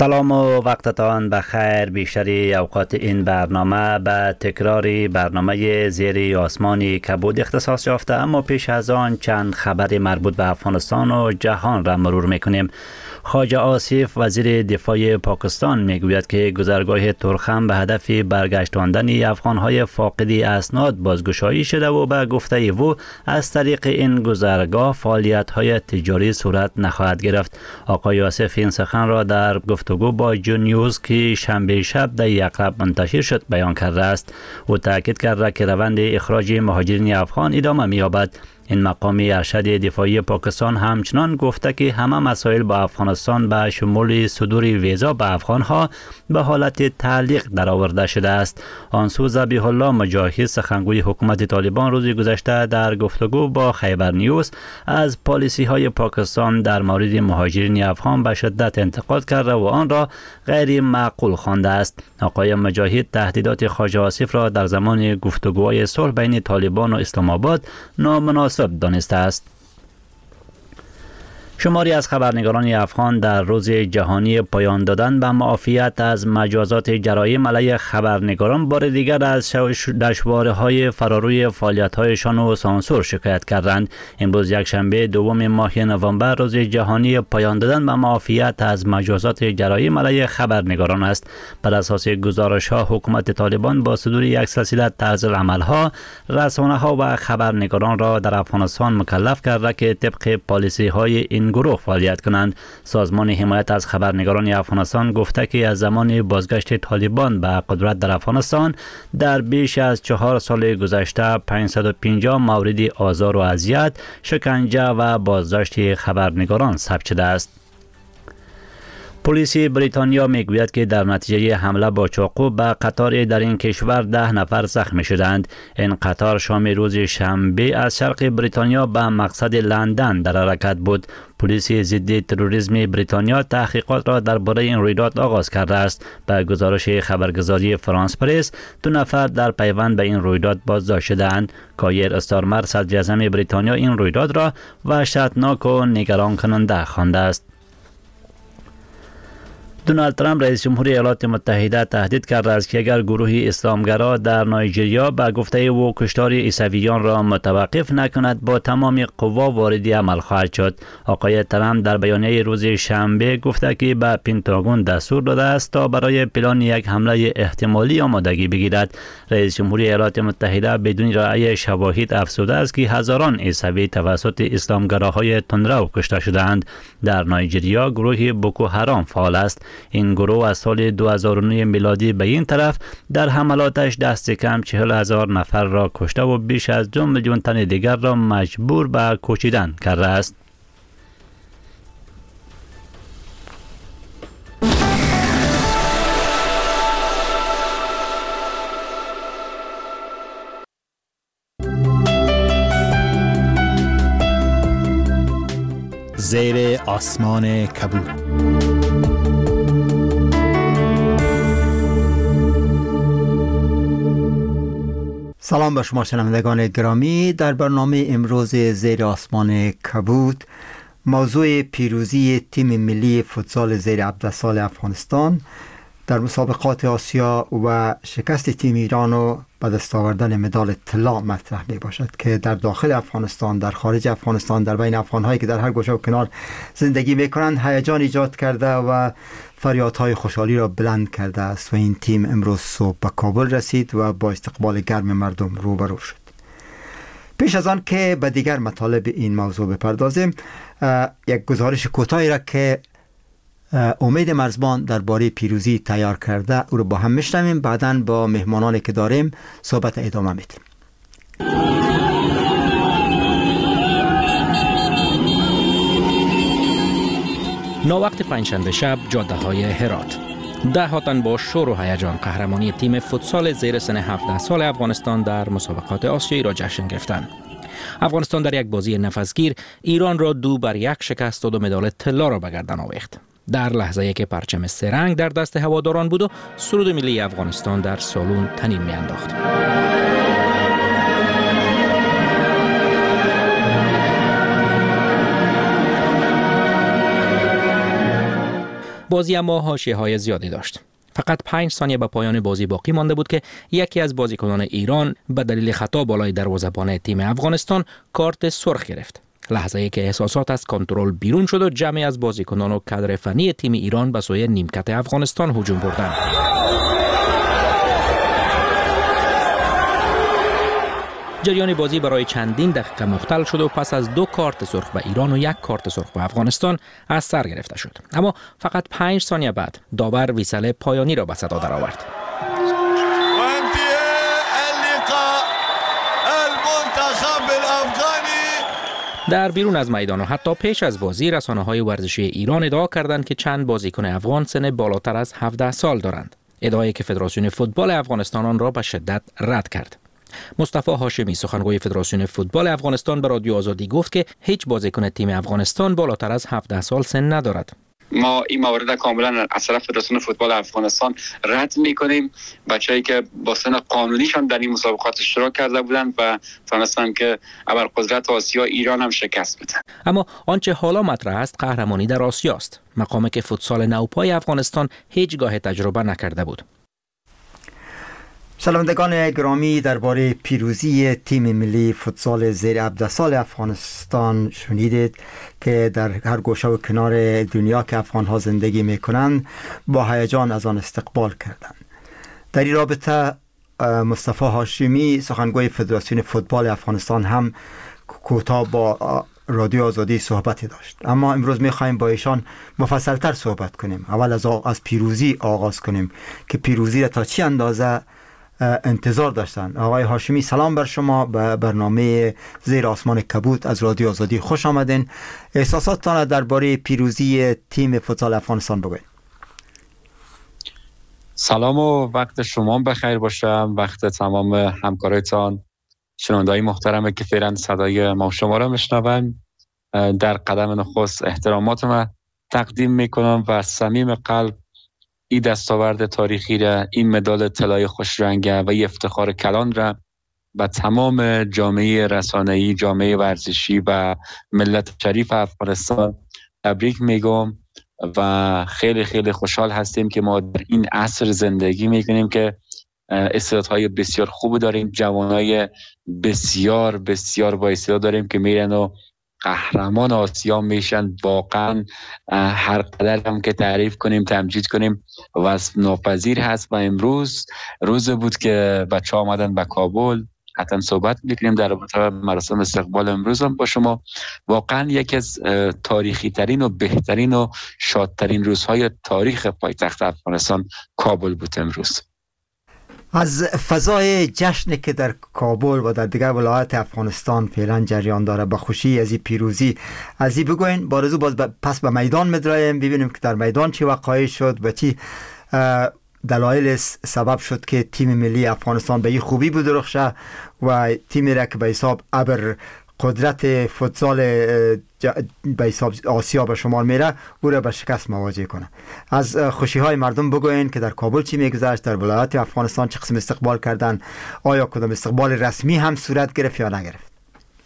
سلام و وقتتان بخیر. بیشتری اوقات این برنامه به تکراری برنامه زیر آسمانی کبود اختصاص یافته، اما پیش از آن چند خبر مربوط به افغانستان و جهان را مرور میکنیم. خواجه آصف وزیر دفاع پاکستان میگوید که گذرگاه ترخم به هدف برگشتاندن افغانهای فاقدی اسناد بازگشایی شده و به گفته او از طریق این گذرگاه فعالیت‌های تجاری صورت نخواهد گرفت. آقای آصف این سخن را در گفتگو با جو نیوز که شنبه شب در یقرب منتشر شد بیان کرده است. او تاکید کرده که روند اخراج مهاجرین افغان ادامه می‌یابد. این مقامی ارشد دفاعی پاکستان همچنان گفته که همه مسائل با افغانستان به شمول صدور ویزا به افغانها به حالت تعلیق درآورده شده است. آنسو ذبیح الله مجاهد سخنگوی حکومت طالبان روز گذشته در گفتگو با خیبر نیوز از پالیسی های پاکستان در مورد مهاجرین افغان به شدت انتقاد کرده و آن را غیر معقول خوانده است. آقای مجاهد تهدیدات خواجه آصف را در زمان گفتگوهای صلح بین طالبان و اسلام آباد نامناسب دانسته است. شماری از خبرنگاران افغان در روز جهانی پایان دادن به معافیت از مجازات جرایم علیه خبرنگاران بار دیگر از دشواری‌های فراروی فعالیت‌هایشان و سانسور شکایت کردند. امروز یکشنبه دوم ماه نوامبر روز جهانی پایان دادن به معافیت از مجازات جرایم علیه خبرنگاران است. بر اساس گزارش‌ها حکومت طالبان با صدور یک سلسله طرز عمل‌ها رسانه‌ها و خبرنگاران را در افغانستان مکلف کرده که طبق پالیسی‌های این گروه فعالیت کنند. سازمان حمایت از خبرنگاران افغانستان گفته که از زمان بازگشت طالبان به قدرت در افغانستان در بیش از 4 سال گذشته 550 مورد آزار و اذیت، شکنجه و بازداشت خبرنگاران ثبت شده است. پلیس بریتانیا میگوید که در نتیجه حمله با چاقو به قطار در این کشور 10 نفر زخمی شدند. این قطار شام روز شنبه از شرق بریتانیا به مقصد لندن در حرکت بود. پلیس ضد تروریسم بریتانیا تحقیقات را درباره این رویداد آغاز کرده است. به گزارش خبرگزاری فرانس پرس 2 نفر در پیوند به این رویداد بازداشت شدند. کایر استارمر صدر اعظم بریتانیا این رویداد را وحشتناک و نگران کننده خوانده است. دونالد ترامپ رئیس جمهوری ایالات متحده تهدید کرده است که اگر گروه اسلامگرا در نایجریا به گفته او کشتار عیسویان را متوقف نکند با تمام قوا وارد عمل خواهد شد. آقای ترامپ در بیانیه روز شنبه گفته که به پنتاگون دستور داده است تا برای پلان یک حمله احتمالی آمادگی بگیرد. رئیس جمهوری ایالات متحده بدون رأی شواهد افزوده است که هزاران عیسوی توسط اسلامگراهای تندرو کشته شدند. در نایجریا گروه بوکو حرام فعال است. این گروه از سال 2009 میلادی به این طرف در حملاتش دست کم 40,000 نفر را کشته و بیش از 2 میلیون تن دیگر را مجبور به کوچیدن کرده است. زیر آسمان کبود. سلام به شما شنوندگان گرامی. در برنامه امروز زیر آسمان کبود موضوع پیروزی تیم ملی فوتسال زیر 17 سال افغانستان در مسابقات آسیا و شکست تیم ایران و به دست آوردن مدال طلا مطرح می باشد که در داخل افغانستان، در خارج افغانستان، در بین افغان‌هایی که در هر گوشه و کنار زندگی می کنند هیجان ایجاد کرده و فریادهای خوشحالی را بلند کرده است و این تیم امروز صبح به کابل رسید و با استقبال گرم مردم روبرو شد. پیش از آن که به دیگر مطالب این موضوع بپردازیم، یک گزارش کوتاهی را که امید مرزبان درباره پیروزی تیار کرده او رو با هم میشنویم. بعداً با مهمانانی که داریم صحبت ادامه میدیم. ناوقت پنجشنبه شب جاده های هرات، ده تن با شور و هیجان قهرمانی تیم فوتسال زیر سن 17 سال افغانستان در مسابقات آسیایی را جشن گرفتند. افغانستان در یک بازی نفسگیر ایران را 2-1 شکست داد و مدال طلا را به گردن آویخت. در لحظه‌ای که پرچم سه رنگ در دست هواداران بود و سرود ملی افغانستان در سالن تنین می‌انداخت. بازی اما حاشیه‌های زیادی داشت. فقط 5 ثانیه به پایان بازی باقی مانده بود که یکی از بازیکنان ایران به دلیل خطا بالای دروازه‌بان تیم افغانستان کارت سرخ گرفت. لحظه‌ای که احساسات از کنترل بیرون شد و جمعی از بازیکنان و کادر فنی تیم ایران به سوی نیمکت افغانستان هجوم بردند. جریان بازی برای چندین دقیقه مختل شد و پس از 2 کارت سرخ به ایران و 1 کارت سرخ به افغانستان از سر گرفته شد. اما فقط 5 ثانیه بعد داور ویسل پایانی را به صدا درآورد. در بیرون از میدان و حتی پیش از بازی رسانه‌های ورزشی ایران ادعا کردند که چند بازیکن افغان سن بالاتر از 17 سال دارند. ادعایی که فدراسیون فوتبال افغانستان آن را به شدت رد کرد. مصطفی هاشمی سخنگوی فدراسیون فوتبال افغانستان به رادیو آزادی گفت که هیچ بازیکن تیم افغانستان بالاتر از 17 سال سن ندارد. ما این موارد کاملا از طرف فدراسیون فوتبال افغانستان رد می‌کنیم. بچه‌ای که با سن قانونیشان در این مسابقات اشتراک کرده بودند و تونستند که ابرقدرت آسیا ایران هم شکست بدن. اما آنچه حالا مطرح است قهرمانی در آسیا است، مقامی که فوتسال نوپای افغانستان هیچگاه تجربه نکرده بود. شنوندگان گرامی، درباره پیروزی تیم ملی فوتسال زیر 17 سال افغانستان شنیدید که در هر گوشه و کنار دنیا که افغان‌ها زندگی می‌کنند با هیجان از آن استقبال کردند. در این رابطه مصطفی هاشمی سخنگوی فدراسیون فوتبال افغانستان هم کوتاه با رادیو آزادی صحبتی داشت، اما امروز می‌خوایم با ایشان مفصل‌تر صحبت کنیم. اول از پیروزی آغاز کنیم که پیروزی را تا چه اندازه انتظار داشتن. آقای هاشمی، سلام بر شما. به برنامه زیر آسمان کبوت از رادیو آزادی خوش آمدین. احساساتتان درباره پیروزی تیم فوتسال افغانستان بگوید. سلام و وقت شما بخیر باشم، وقت تمام همکارایتان، شنونده‌های محترمه که فعلا صدای ما شما را میشنون. در قدم نخست احترامات ما تقدیم میکنم و از صمیم قلب این دستاورد تاریخی را، این مدال طلای خوش رنگ و این افتخار کلان را به تمام جامعه رسانه‌ای، جامعه ورزشی و ملت شریف افغانستان تبریک میگم و خیلی خیلی خوشحال هستیم که ما در این عصر زندگی میکنیم که استعدادهای بسیار خوب داریم، جوانای بسیار بسیار با استعداد داریم که میرن و قهرمان آسیا میشن. واقعا هر قدر هم که تعریف کنیم، تمجید کنیم وصف ناپذیر هست. و امروز روز بود که بچه ها آمدن به کابل، حتما صحبت میکنیم در رابطه مراسم استقبال امروز هم با شما. واقعا یکی از تاریخی ترین و بهترین و شادترین روزهای تاریخ پایتخت افغانستان کابل بود امروز. از فضای جشنی که در کابل و در دیگر ولایات افغانستان فعلا جریان داره، با خوشی از این پیروزی از این بگوین. بارزو باز پس به میدان مدرایم ببینیم که در میدان چی وقایع شد و چی دلایل سبب شد که تیم ملی افغانستان به این خوبی بدرخشه و تیمی را که به حساب ابر قدرت فوتسال به حساب آسیا به شمار میره او را به شکست مواجه کنه. از خوشی های مردم بگوین که در کابل چی میگذشت، در ولایات افغانستان چه قسم استقبال کردن، آیا کدام استقبال رسمی هم صورت گرفت یا نگرفت؟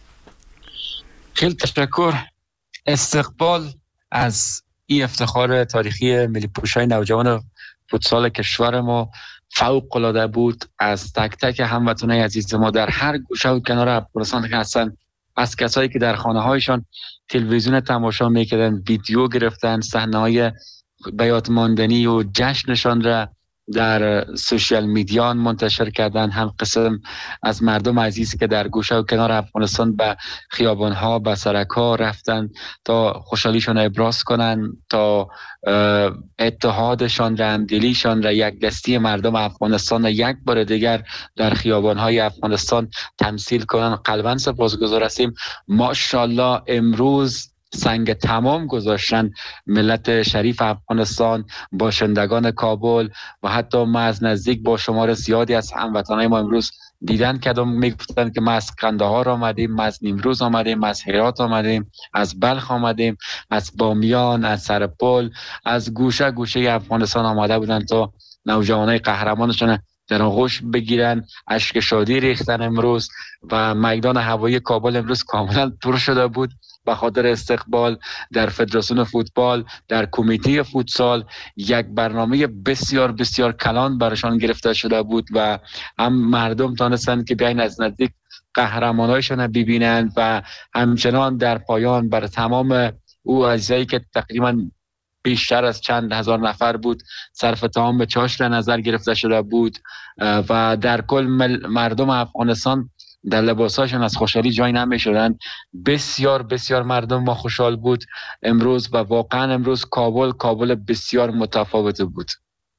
خیلی تشکر. استقبال از این افتخار تاریخی ملی پوشای نوجوان فوتسال کشور ما فوق العاده بود. از تک تک هموطنان عزیز ما در هر گوشه و کنار افغانستان که هستن، از کسایی که در خانه هایشان تلویزیون تماشا میکردن، ویدیو گرفتن، صحنه‌های بیات ماندنی و جشنشان را در سوشیال میدیا منتشر کردن. هم قسم از مردم عزیزی که در گوشه و کنار افغانستان به خیابان‌ها، به سرک‌ها رفتن تا خوشحالیشان ابراز کنن، تا اتحادشان را، همدلیشان را، یک دستی مردم افغانستان را یک بار دیگر در خیابان‌های افغانستان تمثیل کنن. قلباً سپاسگزار هستیم. ماشاءالله امروز سنگ تمام گذاشتن ملت شریف افغانستان، باشندگان کابل و حتی ما از نزدیک با شمار زیادی از هموطنان ما امروز دیدن کردم، میگفتن که ما از قندهار آمدیم، ما از نیمروز آمدیم، از هرات آمدیم، از بلخ آمدیم، از بامیان، از سرپل، از گوشه گوشه افغانستان آمده بودن تا نوجوانای قهرمانشون در آغوش بگیرن. اشک شادی ریختن امروز و میدان هوایی کابل امروز کاملا پر شده بود به خاطر استقبال. در فدراسیون فوتبال، در کمیته فوتسال یک برنامه بسیار بسیار کلان برشان گرفته شده بود و هم مردم تانستند که بیاین از نزدیک قهرمانایشان ببینند و همچنان در پایان بر تمام او اجزایی که تقریبا بیشتر از چند هزار نفر بود صرف تمام چاشت نظر گرفته شده بود و در کل مردم افغانستان در لباساشون از خوشحالی جای نمی شدن. بسیار بسیار مردم ما خوشحال بود امروز و واقعا امروز کابل بسیار متفاوت بود.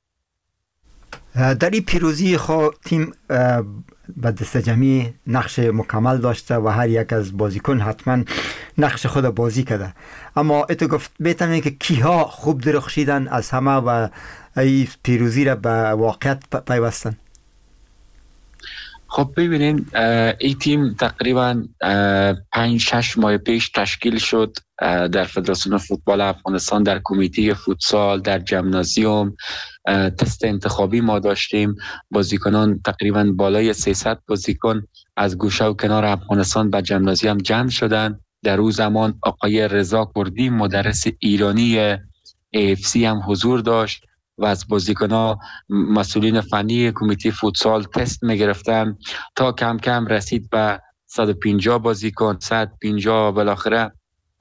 در این پیروزی تیم به دست جمعی نقش مکمل داشته و هر یک از بازیکن حتما نقش خود بازی کرده، اما اتو گفت بهتره که کیها خوب درخشیدن از همه و این پیروزی را به واقعیت پیوستن؟ خب ببینین این تیم تقریبا 5-6 ماه پیش تشکیل شد در فدراسیون فوتبال افغانستان، در کمیته فوتسال، در ژیمنازیوم تست انتخابی ما داشتیم. بازیکنان تقریبا بالای 300 بازیکن از گوشه و کنار افغانستان به ژیمنازیوم جمع شدن. در اون زمان آقای رضا کردی مدرس ایرانی AFC هم حضور داشت و از بازیکن‌ها مسئولین فنی کمیته فوتسال تست می‌گرفتن تا کم کم رسید به 150 بازیکن، 150 بالاخره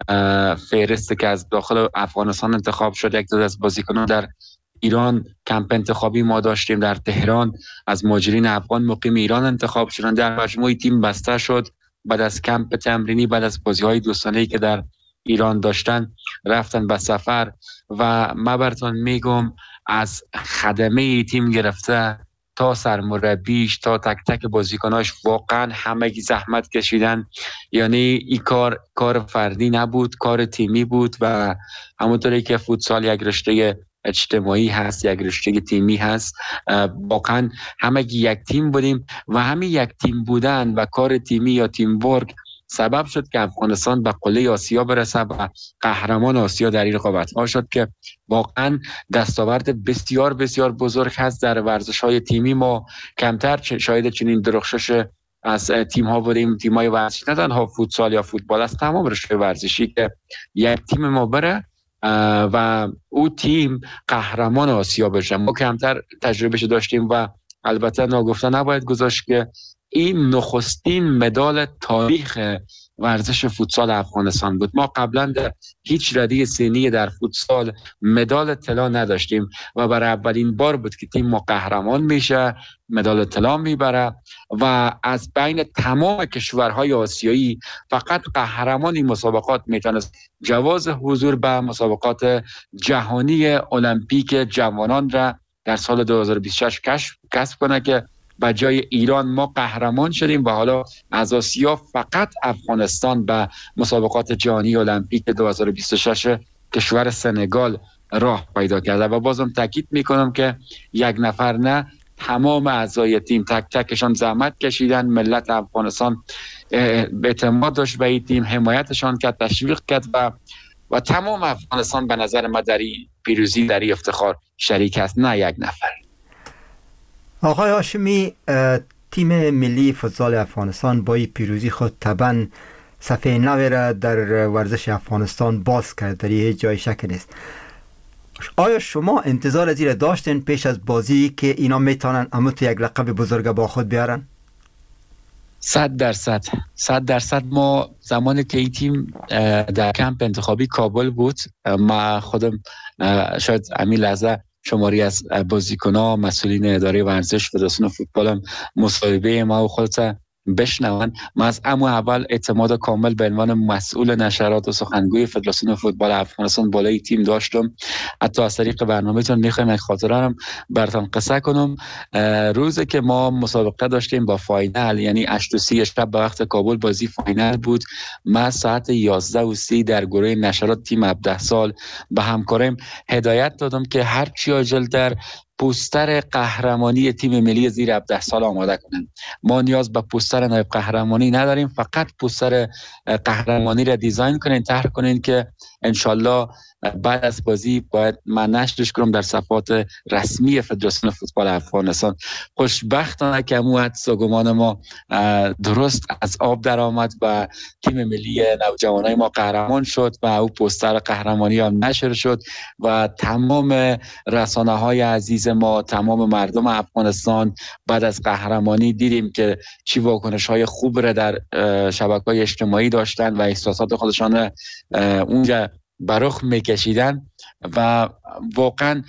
فهرست که از داخل افغانستان انتخاب شد. یک تعداد از بازیکنان در ایران کمپ انتخابی ما داشتیم، در تهران از مهاجرین افغان مقیم ایران انتخاب شدن. در مجموع تیم بسته شد. بعد از کمپ تمرینی، بعد از بازی‌های دوستانه‌ای که در ایران داشتن، رفتن به سفر و من براتون میگم از خدمه تیم گرفته تا سرمربیش تا تک تک بازیکناش واقعا همه زحمت کشیدن. یعنی این کار فردی نبود، کار تیمی بود و همونطوری که فوتسال یک رشته اجتماعی هست، یک رشته تیمی هست، واقعا همه یک تیم بودیم و همین یک تیم بودن و کار تیمی یا تیم ورک سبب شد که افغانستان به قله آسیا برسه و قهرمان آسیا در این رقابت‌ها شد که واقعا دستاورد بسیار بسیار بزرگ هست. در ورزش‌های تیمی ما کمتر شاید چنین درخشش از تیم‌ها بودیم، تیم‌های ورزشی، نه تنها فوتسال یا فوتبال، از تمام رشته ورزشی که یک تیم ما بره و او تیم قهرمان آسیا بشه. ما کمتر تجربهش داشتیم و البته ناگفته نباید گذاشت که این نخستین مدال تاریخ ورزش فوتسال افغانستان بود. ما قبلا در هیچ رده سنی در فوتسال مدال طلا نداشتیم و برای اولین بار بود که تیم ما قهرمان میشه، مدال طلا میبره و از بین تمام کشورهای آسیایی فقط قهرمان این مسابقات میتونست جواز حضور به مسابقات جهانی المپیک جوانان را در سال 2026 کسب کنه که به جای ایران ما قهرمان شدیم و حالا از آسیا فقط افغانستان به مسابقات جهانی المپیک 2026 کشور سنگال راه پیدا کرده. و بازم تاکید میکنم که یک نفر نه، تمام اعضای تیم تک تکشان زحمت کشیدن. ملت افغانستان اعتماد داشت به این تیم، حمایتشان کرد، تشویق کرد و تمام افغانستان به نظر ما در این پیروزی، در این افتخار شریک است، نه یک نفر. آقای هاشمی، تیم ملی فوتسال افغانستان با این پیروزی خود طبعا صفحه نوی را در ورزش افغانستان باز کرد، در هیچ جای شک نیست. آیا شما انتظار از این داشتین پیش از بازی که اینا میتونن اموت یک لقب بزرگ با خود بیارن؟ 100% ما زمانی که این تیم در کمپ انتخابی کابل بود، ما خودم شاید همین لحظه شماری از بازیکن‌ها، مسئولین اداره ورزش فدراسیون فوتبال هم مصاحبه ما و خودت بشنون. من از اول اعتماد کامل به عنوان مسئول نشرات و سخنگوی فدراسیون فوتبال افغانستان بالای تیم داشتم. حتی از طریق برنامه‌تون میخوایم یک خاطره هم براتون قصه کنم. روزی که ما مسابقه داشتیم با فاینال، یعنی 8:30 شب به وقت کابل بازی فاینال بود، من ساعت 11:30 در گروه نشرات تیم 17 سال به همکارم هدایت دادم که هر چی عاجل‌تر پوستر قهرمانی تیم ملی زیر 17 سال آماده کنن. ما نیاز به پوستر نایب قهرمانی نداریم، فقط پوستر قهرمانی را دیزاین کنین، طرح کنین که انشالله بعد از بازی باید من نشرش کنم در صفحات رسمی فدراسیون فوتبال افغانستان. خوشبختانه که حدس و گمان ما درست از آب در آمد و تیم ملی نوجوانای ما قهرمان شد و او پوستر قهرمانی هم نشر شد و تمام رسانه‌های عزیز ما، تمام مردم افغانستان بعد از قهرمانی دیدیم که چی واکنش‌های خوب را در شبکه‌های اجتماعی داشتن و احساسات خودشان اونجا برخ میکشیدن و واقعا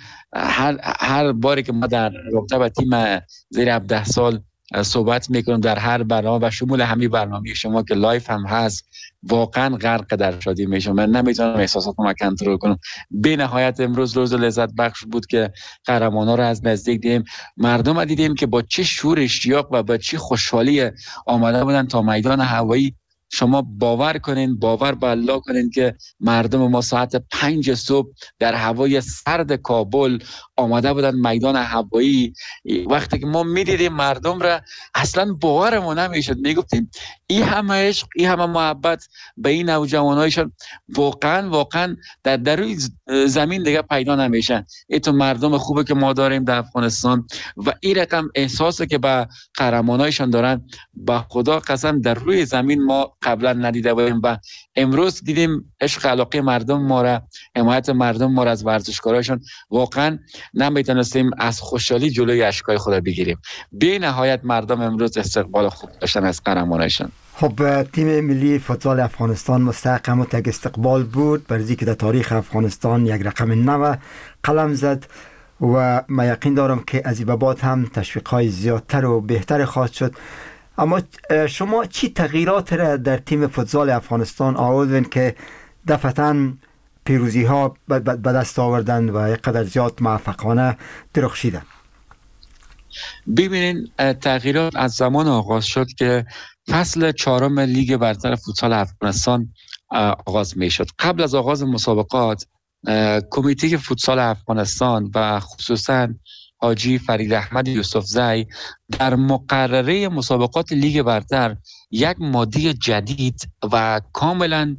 هر باری که ما در رابطه با تیم زیر 17 سال صحبت میکنم در هر برنامه و شمول همین برنامه شما که لایف هم هست، واقعا غرق در شادی میشم. من نمیتونم احساساتم کنترل کنم. به نهایت امروز روز لذت بخش بود که قهرمانا رو از نزدیک دیدیم. مردم دیدیم که با چه شور اشتیاق و با چه خوشحالی آمده بودن تا میدان هوایی. شما باور به الله کنین که مردم ما ساعت 5 صبح در هوای سرد کابل آمده بودن میدان هوایی. وقتی که ما میدیدیم مردم را اصلا باورمون نمیشد، میگفتیم این همه عشق، این همه محبت به این نوجوانایشان واقعا در روی زمین دیگه پیدا نمیشن. این تو مردم خوبه که ما داریم در افغانستان و این رقم احساسی که به قهرمانایشان دارن با خدا قسم در روی زمین ما قبلا ندیده بودیم و امروز دیدیم عشق علاقه مردم ما را، حمایت مردم ما را از ورزشکارایشان. واقعا نمیتونستیم از خوشحالی جلوی اشکای خدا بگیریم. بی نهایت مردم امروز استقبال خوب داشتن از قهرمانایشان. خب تیم ملی فوتبال افغانستان مستحق هم تک استقبال بود، برای که در تاریخ افغانستان یک رقم نو قلم زد و من یقین دارم که از این به بعد هم تشویق‌های زیادتر و بهتر خواهد شد. اما شما چی تغییرات را در تیم فوتبال افغانستان آوردین که دفعتاً پیروزی ها به دست آوردن و یک قدر زیاد موفقانه درخشیدن؟ ببینین تغییرات از زمان آغاز شد که فصل 4 لیگ برتر فوتبال افغانستان آغاز می شد. قبل از آغاز مسابقات کمیته فوتبال افغانستان و خصوصاً حاجی فرید احمد یوسفزی در مقرره مسابقات لیگ برتر یک ماده جدید و کاملا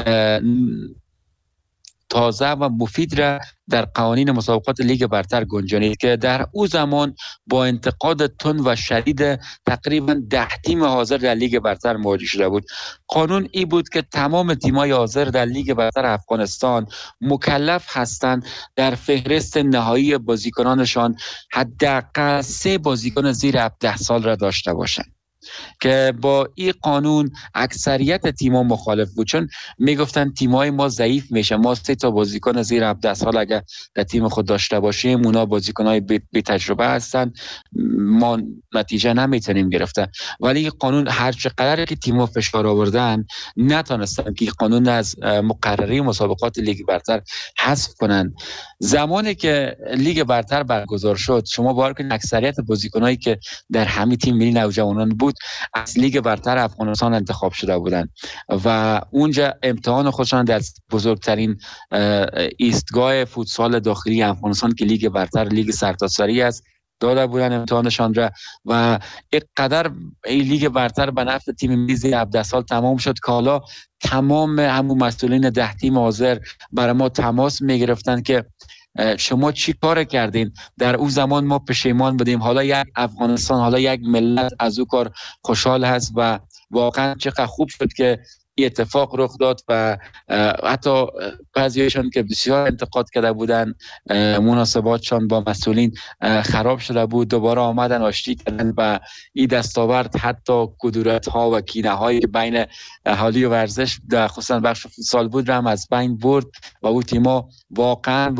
تازه و مفید را در قوانین مسابقات لیگ برتر گنجانید که در او زمان با انتقاد تند و شدید تقریبا 10 تیم حاضر در لیگ برتر مواجه شده بود. قانون ای بود که تمام تیم‌های حاضر در لیگ برتر افغانستان مکلف هستند در فهرست نهایی بازیکنانشان حداقل 3 بازیکن زیر 17 سال را داشته باشند. که با این قانون اکثریت تیم‌ها مخالف بود، چون میگفتن تیم‌های ما ضعیف میشه، ما 3 تا بازیکن زیر 17 سال اگر در تیم خود داشته باشیم اونا بازیکن‌های بی تجربه هستن، ما نتیجه نمیتونیم گرفته. ولی قانون هر چقدر که تیم‌ها فشار آوردن نتونستن که قانون از مقرره مسابقات لیگ برتر حذف کنن. زمانی که لیگ برتر برگزار شد شما باور کنید اکثریت بازیکنایی که در همین تیم ملی نوجوانان بود از لیگ برتر افغانستان انتخاب شده بودند و اونجا امتحان خودشان در بزرگترین ایستگاه فوتسال داخلی افغانستان که لیگ برتر، لیگ سرتاسری است، داده بودن امتحانشان را و اینقدر این لیگ برتر به نفع تیم ملی زیر 17 سال تمام شد که حالا تمام همون مسئولین 10 تیم حاضر برای ما تماس میگرفتن که شما چی کار کردین؟ در اون زمان ما پشیمان بودیم، حالا یک افغانستان، حالا یک ملت از اون کار خوشحال هست و واقعا چقدر خوب شد که اتفاق رخ داد و حتی بعضیشون که بسیار انتقاد کرده بودن مناسباتشان با مسئولین خراب شده بود، دوباره آمدن آشتی کردن و این دستاورد حتی کدورت ها و کینه های بین اهالی و ورزش در خصوصا بخش فوتسال بود را هم از بین برد و او تیما واقعا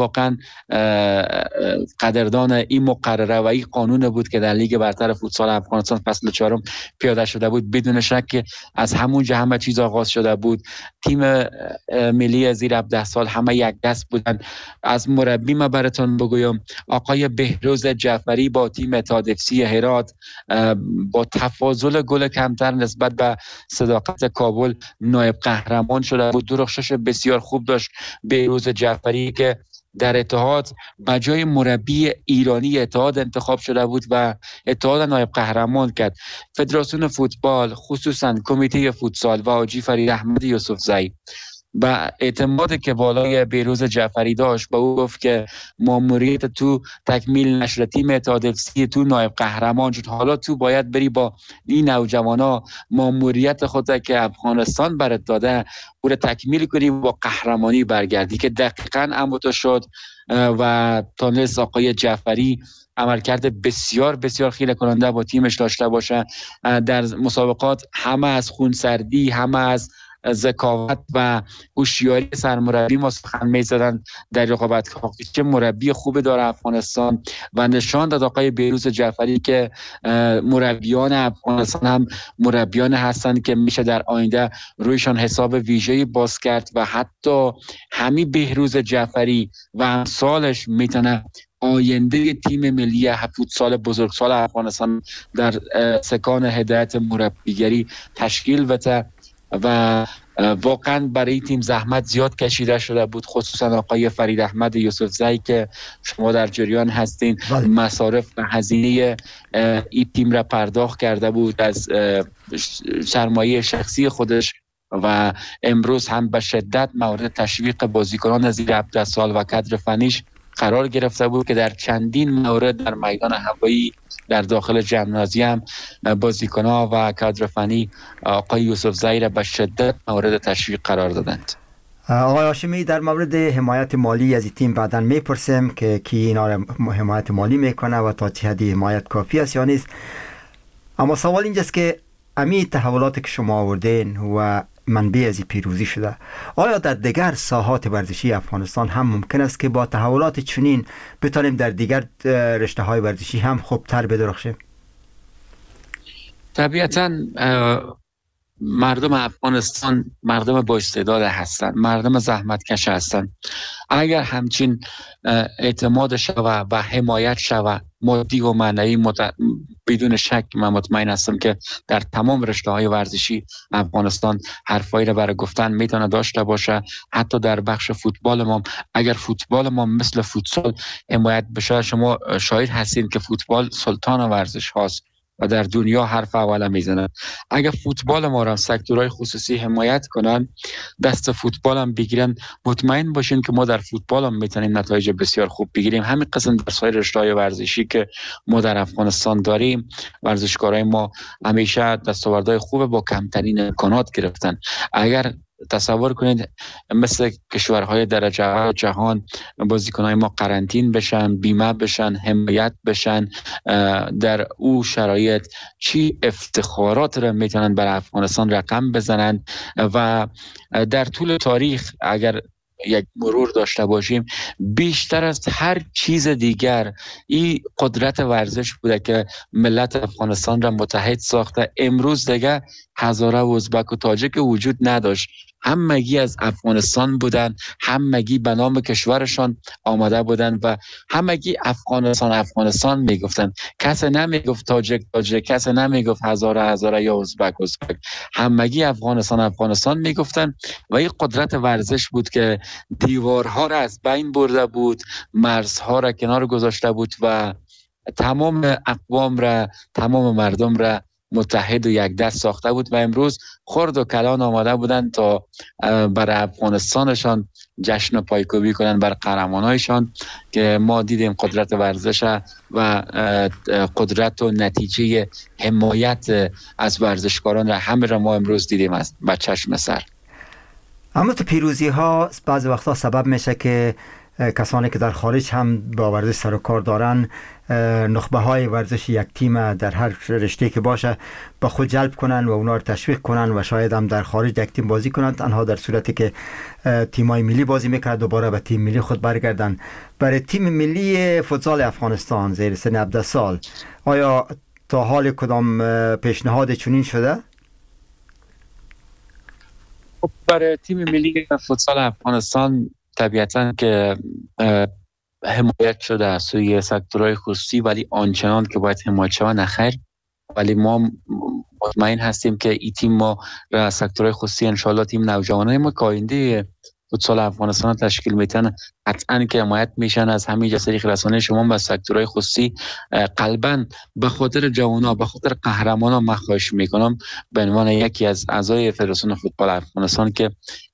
قدردان این مقرره و این قانون بود که در لیگ برتر فوتسال افغانستان فصل 4 پیاده شده بود. بدون شک که از همونجا همه چیز آغاز شده بود. تیم ملی زیر 17 سال همه یک دست بودن. از مربی ما براتون بگویم آقای بهروز جعفری با تیم اتحاد افسی هرات با تفاضل گل کمتر نسبت به صداقت کابل نایب قهرمان شده بود. درخشش بسیار خوب داشت بهروز جعفری که در اتحاد به جای مربی ایرانی اتحاد انتخاب شده بود و اتحاد نایب قهرمان کرد. فدراسیون فوتبال خصوصا کمیته فوتسال و حاجی فرید احمد یوسفزی و اعتمادی که بالای بهروز جعفری داشت، با او گفت که ماموریت تو تکمیل نشر تیم اتحاد FC تو نایب قهرمان شد، حالا تو باید بری با این نوجوانا ماموریت خودت که افغانستان برات داده او را تکمیل کنی و با قهرمانی برگردی، که دقیقاً همونطور شد و تونست آقای جعفری عملکرد بسیار بسیار خیره کننده با تیمش داشته باشه. در مسابقات همه از خونسردی، همه از ذکاوت و هوشیاری سرمربی ما سخن می‌زدند در رقابت‌ها که چه مربی خوبی داره افغانستان، و نشان داد آقای بهروز جعفری که مربیان افغانستان هم مربیان هستند که میشه در آینده رویشان حساب ویژه‌ای باز کرد و حتی همین بهروز جعفری و امثالش میتونه آینده تیم ملی فوتسال بزرگسال افغانستان در سکان هدایت مربیگری تشکیل بده. و واقعا برای تیم زحمت زیاد کشیده شده بود، خصوصا آقای فرید احمد یوسفزئی که شما در جریان هستین مصارف و هزینه این تیم را پرداخت کرده بود از سرمایه شخصی خودش و امروز هم به شدت مورد تشویق بازیکنان زیر 17 سال و کادر فنیش قرار گرفته بود که در چندین مورد در میدان هوایی در داخل ژیمنازیوم بازیکن‌ها و کادر فنی آقای یوسفزئی را به شدت مورد تشویق قرار دادند. آقای هاشمی، در مورد حمایت مالی از این تیم بعداً میپرسیم که کی اینا را حمایت مالی میکنه و تا چه حدی حمایت کافی است یا نیست، اما سوال اینجاست که امی تحولاتی که شما آوردین و منبع از پیروزی شده، آیا در دیگر ساحات ورزشی افغانستان هم ممکن است که با تحولات چنین بتانیم در دیگر رشته های ورزشی هم خوبتر بدرخشیم؟ طبیعتاً مردم افغانستان مردم با استعداد هستند، مردم زحمتکش هستند. اگر همچین اعتماد شود و حمایت شود مادی و معنوی، بدون شک من مطمئن هستم که در تمام رشته‌های ورزشی افغانستان حرفایی را برای گفتن میتونه داشته باشه. حتی در بخش فوتبال ما، اگر فوتبال ما مثل فوتسال حمایت بشه، شما شاهد هستین که فوتبال سلطان ورزش هاست و در دنیا حرف اوله میزنن. اگر فوتبال ما را سکتورهای خصوصی حمایت کنن، دست فوتبال هم بگیرن، مطمئن باشین که ما در فوتبال هم میتونیم نتایج بسیار خوب بگیریم. همین قسم در سایر رشته‌های ورزشی که ما در افغانستان داریم، ورزشکارای ما همیشه دستاوردهای خوب با کمترین امکانات گرفتن. اگر تصور کنید مثل کشورهای درجه اول جهان بازیکنای ما قرنطین بشن، بیمه بشن، حمایت بشن، در او شرایط چی افتخارات را میتونن برای افغانستان رقم بزنن. و در طول تاریخ اگر یک مرور داشته باشیم، بیشتر از هر چیز دیگر این قدرت ورزش بوده که ملت افغانستان را متحد ساخته. امروز دیگه هزاره و ازبک و تاجک وجود نداشت، همگی از افغانستان بودن، همگی به نام کشورشان آمده بودن و همگی افغانستان میگفتن. کسی نمیگفت تاجک، کسی نمیگفت هزاره یا ازبک. همگی افغانستان میگفتن و این قدرت ورزش بود که دیوارها را از بین برده بود، مرزها را کنار گذاشته بود و تمام اقوام را، تمام مردم را متحد و یک دست ساخته بود و امروز خرد و کلان آماده بودند تا برای افغانستانشان جشن پایکوبی کنند بر قهرمانایشان، که ما دیدیم قدرت ورزش و قدرت و نتیجه حمایت از ورزشکاران را همه را ما امروز دیدیم از با چشم سر. اما تو پیروزی ها بعضی وقتا سبب میشه که کسانی که در خارج هم با ورزش سر و کار دارن نخبه های ورزش یک تیم در هر رشته که باشه با خود جلب کنن و اونا رو تشویق کنن و شاید هم در خارج یک تیم بازی کنن، تنها در صورتی که تیمای ملی بازی میکنن دوباره به تیم ملی خود برگردن. برای تیم ملی فوتسال افغانستان زیر سن 17 سال آیا تا حال کدام پیشنهاد چنین شده؟ برای تیم ملی فوتسال افغانستان طبیعتاً که حمایت شده از سوی سکتورهای خصوصی، ولی آنچنان که باید حمایت شود نخیر. ولی ما مطمئن هستیم که این تیم ما را سکتورهای خصوصی انشالله تیم نوجوانای ما که آینده فوتسال افغانستان تشکیل میتن قطعاً که حمایت میشن از همین جسریخ رسانه شما و سکتورهای خصوصی. قلباً به خاطر جوانا، به خاطر قهرمانا من خواهش میکنم به عنوان یکی از اعضای فدراسیون فوتبال افغانستان که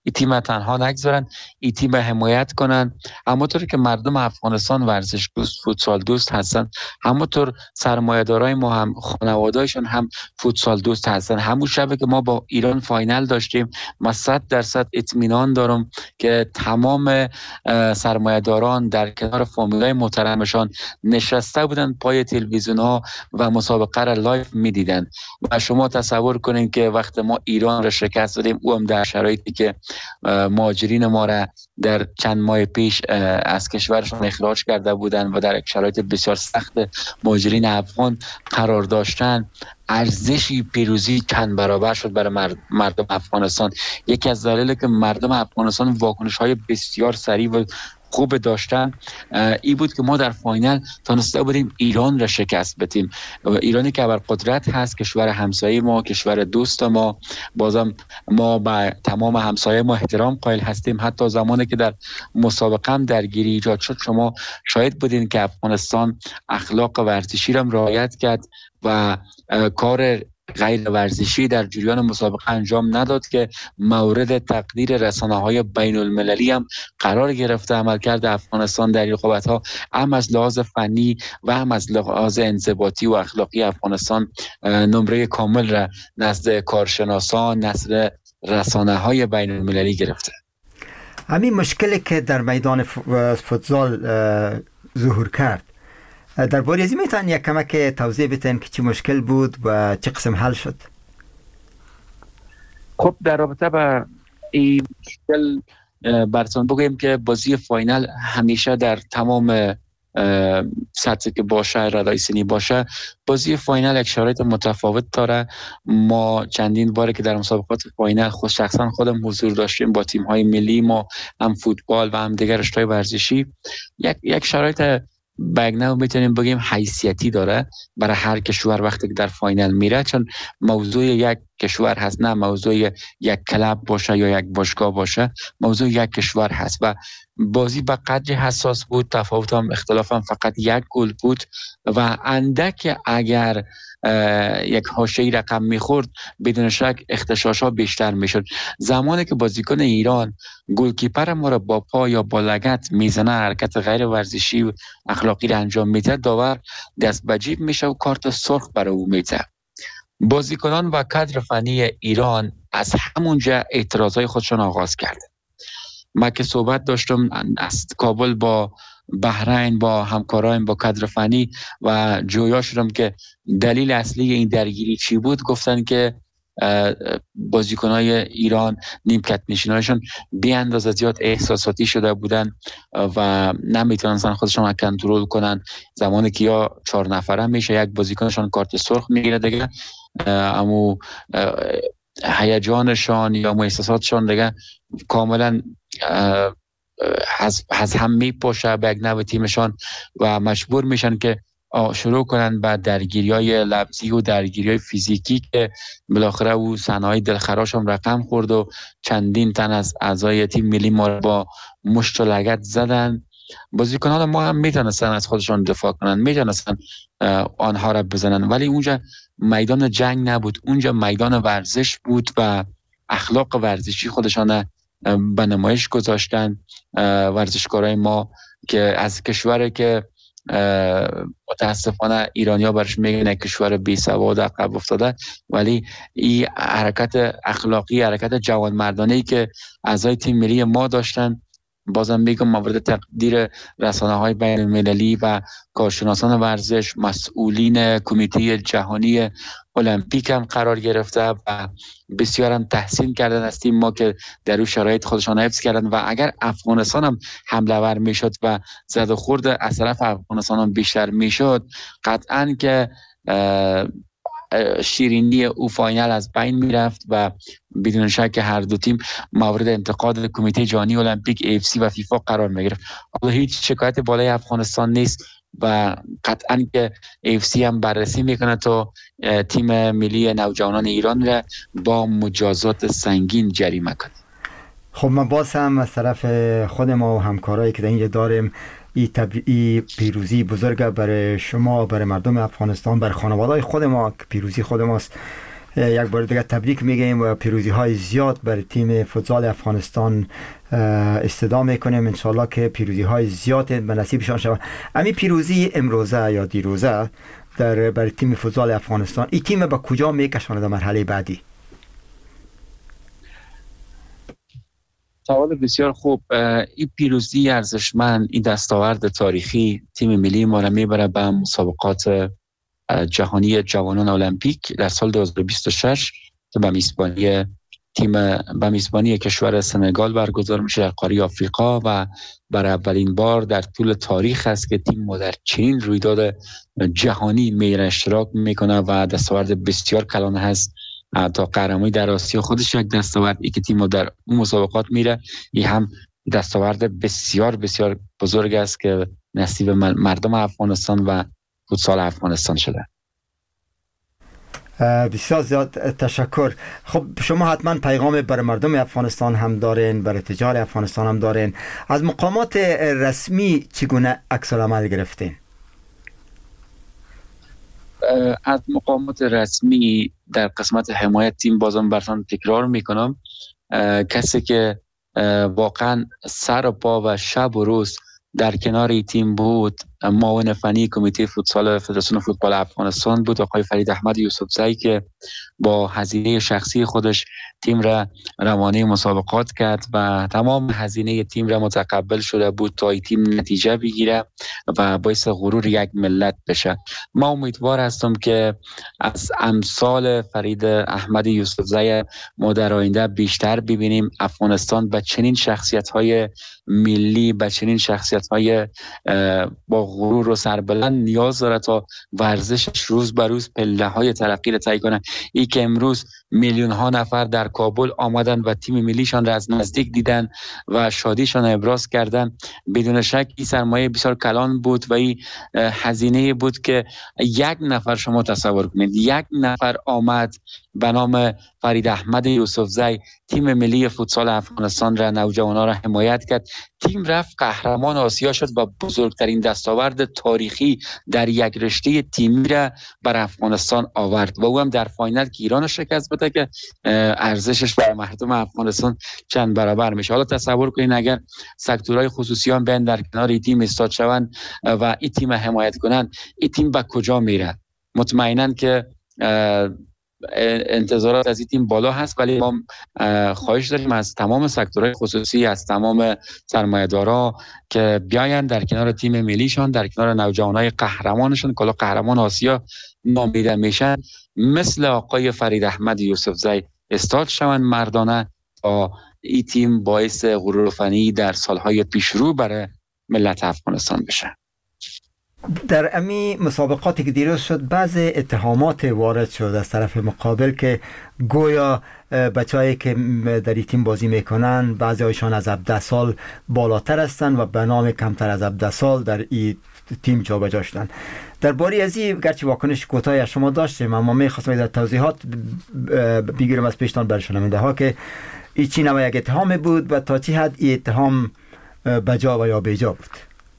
این تیم تنها نگذارن، این تیم حمایت کنن. همونطور که مردم افغانستان ورزش دوست، فوتسال دوست هستن، همونطور سرمایه‌دارای ما هم خانواده‌شون هم فوتسال دوست هستن. همون شبه که ما با ایران فاینال داشتیم، ما 100% اطمینان دارم که تمام سرمایه‌داران در کنار فامیلای محترمشان نشسته بودن پای تلویزیون‌ها و مسابقه را لایو می‌دیدن. و شما تصور کنین که وقتی ما ایران را شکست دادیم، او هم در شرایطی که مهاجرین ما را در چند ماه پیش از کشورشان اخراج کرده بودند و در یک شرایط بسیار سخت مهاجرین افغان قرار داشتن، ارزش پیروزی چند برابر شد برای مردم افغانستان. یکی از دلایلی که مردم افغانستان واکنش‌های بسیار سریع و خوب داشتن ای بود که ما در فاینال تونسته بودیم ایران را شکست بدیم. ایرانی که ابرقدرت هست، کشور همسایه ما، کشور دوست ما. بازم ما به تمام همسایه ما احترام قائل هستیم. حتی زمانی که در مسابقه هم درگیری ایجاد شد، شما شاهد بودین که افغانستان اخلاق ورزشی را رعایت کرد و کار غیر ورزشی در جریان مسابقه انجام نداد که مورد تقدیر رسانه‌های بین المللی هم قرار گرفته. عملکرد افغانستان در رقابت‌ها هم از لحاظ فنی و هم از لحاظ انضباطی و اخلاقی افغانستان نمره کامل را نزد کارشناسان، نزد رسانه‌های بین المللی گرفته. همین مشکلی که در میدان فوتسال ظهور کرد، درباره از این میتونن یک کمک توضیح بدین که چی مشکل بود و چه قسم حل شد؟ خب در رابطه با این مشکل براتون بگویم که بازی فاینال همیشه در تمام سطحی که باشه، ردای سنی باشه، بازی فاینال یک شرایط متفاوت داره. ما چندین باره که در مسابقات فاینال خود شخصا خودم حضور داشتیم با تیم‌های ملی ما، هم فوتبال و هم دیگر رشته‌های ورزشی. یک شرایط بگنو میتونیم بگیم حیثیتی داره برای هر کشور وقتی که در فاینال میره، چون موضوع یک کشور هست، نه موضوع یک کلب باشه یا یک باشگاه باشه، موضوع یک کشور هست. و بازی به قدری حساس بود، تفاوت هم اختلاف هم فقط یک گل بود و اندک اگر یک حاشیه‌ای رقم میخورد بدون شک اختشاش‌ها بیشتر میشد. زمانی که بازیکن ایران گلکیپر ما را با پا یا با لگد میزنه، حرکت غیر ورزشی و اخلاقی را انجام میده، داور دست به جیب میشه و کارت سرخ برای او میده. بازیکنان و کادر فنی ایران از همونجا اعتراضای خودشون آغاز کرد. من که صحبت داشتم از کابل با بحرین، با همکارایم، با کادر فنی و جویا شدم که دلیل اصلی این درگیری چی بود. گفتن که بازیکنای ایران، نیمکت نشینایشون بی اندازه زیاد احساساتی شده بودن و نمیتونستن خودشون کنترل کنن. زمانی که یا 4 نفره میشه، یک بازیکنشون کارت سرخ میگیره دیگه، اما هیجانشان یا احساساتشان دیگه کاملا از هم میپاشه به یک نوع تیمشان و مجبور میشن که شروع کنن به درگیری‌های لفظی و درگیری‌های فیزیکی که بالاخره او صحنه‌های دلخراش هم رقم خورد و چندین تن از اعضای تیم ملی ما را با مشت و لگد زدن. بازیکنان ما هم میتونستن از خودشان دفاع کنن، میتونستن آنها را بزنن، ولی اونجا میدان جنگ نبود، اونجا میدان ورزش بود و اخلاق ورزشی خودشان به نمایش گذاشتن. ورزشکارای ما که از کشوری که متاسفانه ایرانی‌ها برش میگن کشور بی سواد عقب افتاده، ولی این حرکت اخلاقی، حرکت جوانمردانه‌ای که اعضای تیم ملی ما داشتن، بازم میگم مورد تقدیر رسانه‌های بین المللی و کارشناسان ورزش، مسئولین کمیته جهانی المپیک هم قرار گرفته و بسیار هم تحسین کردن از تیم ما که در اون شرایط خودشان حفظ کردن. و اگر افغانستان هم حمله ور میشد و زد و خورد از طرف افغانستان هم بیشتر میشد، قطعا که شیرینی او فاینال از بین میرفت و بدون شک هر دو تیم مورد انتقاد کمیته جهانی المپیک AFC و فیفا قرار میگرفت. حالا هیچ شکایت بالای افغانستان نیست و قطعا که AFC هم بررسی میکنه تا تیم ملی نوجوانان ایران را با مجازات سنگین جریمه کنه. خب من باز هم از طرف خود ما و همکارایی که در اینجا داریم این پیروزی بزرگ برای شما، برای مردم افغانستان، برای خانواده‌های خود ما که پیروزی خود ماست، یک بار دیگه تبریک میگیم و پیروزی های زیاد برای تیم فوتسال افغانستان استدعا میکنیم. انشالله که پیروزی های زیاد به نصیبشان شود. امی پیروزی امروزه یا دیروزه برای تیم فوتسال افغانستان، این تیم به کجا میکشاند در مرحله بعدی؟ سوال بسیار خوب. این پیروزی ارزشمند، این دستاورد تاریخی تیم ملی ما را میبره به مسابقات جهانی جوانان المپیک در سال 2026 که به میزبانی کشور سنگال برگزار میشه در قاره آفریقا و برای اولین بار در طول تاریخ است که تیم ما در چنین رویداد جهانی میره اشتراک میکنه و دستاورد بسیار کلان هست. تا قهرمانی در آسیا خودش یک دستاوردی که تیم ما در اون مسابقات میره، این هم دستاورد بسیار بسیار بزرگ است که نصیب مردم افغانستان و فوتسال افغانستان شده. بسیار زیاد تشکر. خب شما حتما پیغام برای مردم افغانستان هم دارین، برای تجار افغانستان هم دارین. از مقامات رسمی چگونه عکس العمل گرفتین؟ از مقامات رسمی در قسمت حمایت تیم بازم براتون تکرار میکنم، کسی که واقعا سر و پا و شب و روز در کنار تیم بود، معاون فنی کمیته فوتسال فدراسیون فوتبال افغانستان بود، آقای فرید احمد یوسفزئی، که با هزینه شخصی خودش تیم را روانه مسابقات کرد و تمام هزینه تیم را متقبل شده بود تا این تیم نتیجه بگیره و باعث غرور یک ملت بشه. ما امیدوار هستم که از امثال فرید احمد یوسفزئی ما در آینده بیشتر ببینیم. افغانستان به چنین شخصیت‌های ملی، به چنین شخصیت‌های با غرور و سربلند نیاز داره تا ورزشش روز به روز پله‌های ترقی را طی کنه. ای که امروز میلیون ها نفر در کابل آمدن و تیم ملیشان را از نزدیک دیدن و شادیشان ابراز کردن، بدون شک این سرمایه بسیار کلان بود و این هزینه بود که یک نفر، شما تصور کنید، یک نفر آمد به نام فرید احمد یوسفزئی تیم ملی فوتسال افغانستان را، نوجوانان را حمایت کرد. تیم رفت قهرمان آسیا شد و بزرگترین دستاورد تاریخی در یک رشته تیمی را بر افغانستان آورد و او هم در فاینال که ایران شکست بده که ارزشش برای مردم افغانستان چند برابر میشه. حالا تصور کنید اگر سکتورهای خصوصی هم بیان در کنار این تیم ایستاد شوند و این تیم حمایت کنند، این تیم به کجا میره؟ مطمئناً که انتظارات از این تیم بالا هست، ولی ما خواهش داریم از تمام سکتورهای خصوصی، از تمام سرمایه‌دارا که بیاین در کنار تیم ملیشان، در کنار نوجوانای قهرمانشون که قهرمان آسیا نامیده میشن، مثل آقای فرید احمد یوسفزئی استاد شوند مردانه تا این تیم باعث غرور و فنی در سالهای پیشرو برای ملت افغانستان بشه. در امی مسابقاتی که دیروز شد بعض اتهامات وارد شد از طرف مقابل که گویا بچه‌هایی که در این تیم بازی میکنن بعضی هایشان از 17 سال بالاتر هستند و به نام کمتر از 17 سال در این تیم جابجا شدند. درباره از این گرچه واکنش کوتاهی از شما داشتیم، اما می‌خواستم در توضیحات بگیرم از پیشتان برای شنونده‌ها که این چی نوع یک اتهام بود و تا چه حد این اتهام بجا و یا بیجا بود.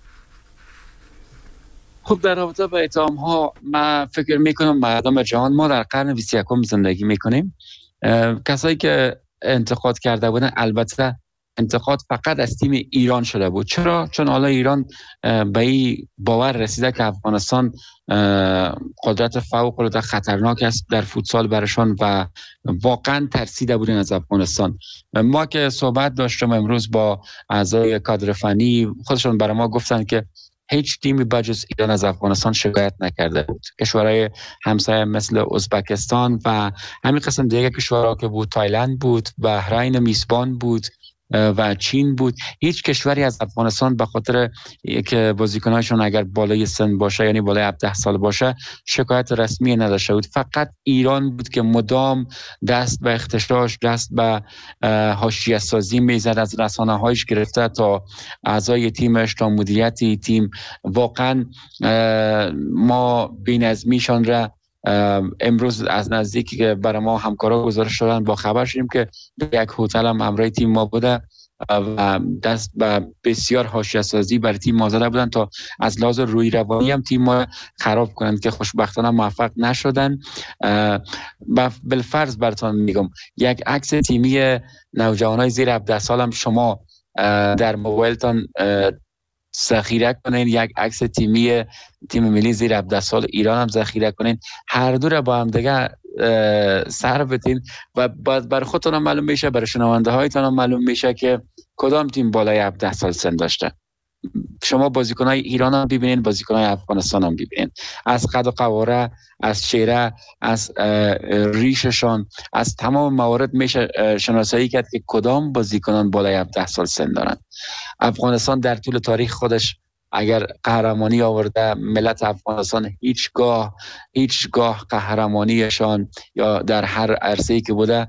خب در رابطه با اتهام ها، من فکر میکنم مردم جهان، ما در قرن 21 زندگی میکنیم. کسایی که انتقاد کرده بودن، البته انتقاد فقط از تیم ایران شده بود. چرا؟ چون حالا ایران به این باور رسیده که افغانستان قدرت فوق العاده خطرناک است در فوتسال برشان و واقعا ترسیده بودن از افغانستان. ما که صحبت داشتم امروز با اعضای کادر فنی، خودشون برای ما گفتن که هیچ تیمی بجز ایران از افغانستان شکایت نکرده بود. کشورهای همسایه مثل ازبکستان و همین قسم دیگه کشورها که بود، تایلند بود، بحرین میزبان بود و چین بود، هیچ کشوری از افغانستان به خاطر که بازیکناشون اگر بالای سن باشه، یعنی بالای 17 سال باشه، شکایت رسمی نداشته بود. فقط ایران بود که مدام دست به اختشاش، دست به حاشیه سازی میزد، از رسانه‌هایش گرفته تا اعضای تیمش تا مدیریت تیم. واقعا ما بی‌نظمیشان را امروز از نزدیک که برای ما همکارا گزارش دادن با خبر شدیم که یک هتل هم همراه تیم ما بوده و دست به بسیار حاشیه سازی برای تیم ما زده بودن تا از لحاظ روی روانی هم تیم ما خراب کنند که خوشبختانه موفق نشدن. بالفرض براتون میگم یک عکس تیمی نوجوانای زیر 17 سال هم شما در موبایلتان ذخیره کنین، یک عکس تیم ملی زیر 17 سال ایران هم ذخیره کنین، هر دو را با هم دیگه سر بدین و بعد بر خودتون هم معلوم میشه، برای شنونده هایتون هم معلوم میشه که کدام تیم بالای 17 سال سن داشته. شما بازیکنای ایران هم ببینین، بازیکنای افغانستان هم ببینین، از قد و قواره، از چهره، از ریششان، از تمام موارد میشه شناسایی کرد که کدام بازیکنان بالای 17 سال سن دارن. افغانستان در طول تاریخ خودش اگر قهرمانی آورده، ملت افغانستان هیچگاه قهرمانیشان یا در هر عرصه‌ای که بوده